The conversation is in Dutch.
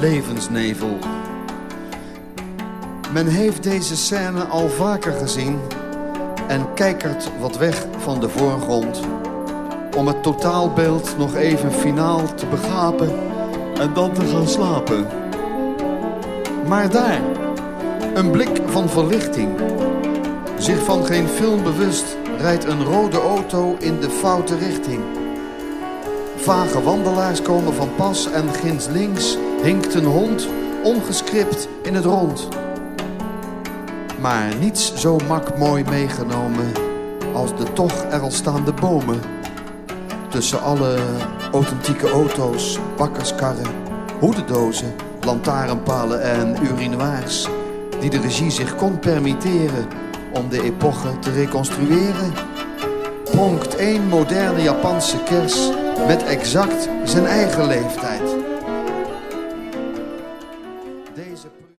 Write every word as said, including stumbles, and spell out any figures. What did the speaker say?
levensnevel. Men heeft deze scène al vaker gezien en kijkert wat weg van de voorgrond om het totaalbeeld nog even finaal te begapen en dan te gaan slapen. Maar daar, een blik van verlichting. Zich van geen film bewust rijdt een rode auto in de foute richting. Vage wandelaars komen van pas en ginds links hinkt een hond ongescript in het rond. Maar niets zo mak mooi meegenomen als de toch er al staande bomen. Tussen alle authentieke auto's, bakkerskarren, hoedendozen, lantaarnpalen en urinoirs die de regie zich kon permitteren om de epoche te reconstrueren, pronkt één moderne Japanse kers met exact zijn eigen leeftijd.